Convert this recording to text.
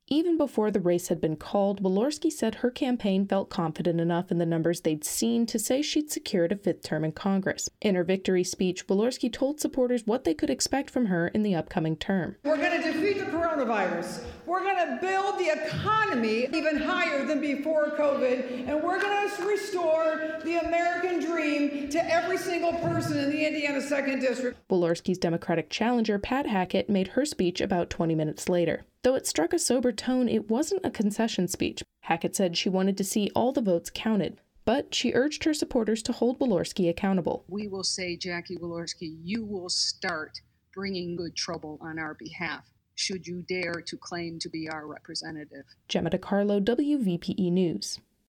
Even before the race had been called, Walorski said her campaign felt confident enough in the numbers they'd seen to say she'd secured a fifth term in Congress. In her victory speech, Walorski told supporters what they could expect from her in the upcoming term. We're going to defeat the coronavirus. We're going to build the economy even higher than before COVID, and we're going to restore the American dream to every single person in the Indiana 2nd District. Walorski's Democratic challenger, Pat Hackett, made her speech about 20 minutes later. Though it struck a sober tone, it wasn't a concession speech. Hackett said she wanted to see all the votes counted, but she urged her supporters to hold Walorski accountable. We will say, Jackie Walorski, you will start bringing good trouble on our behalf, should you dare to claim to be our representative. Gemma DiCarlo, WVPE News.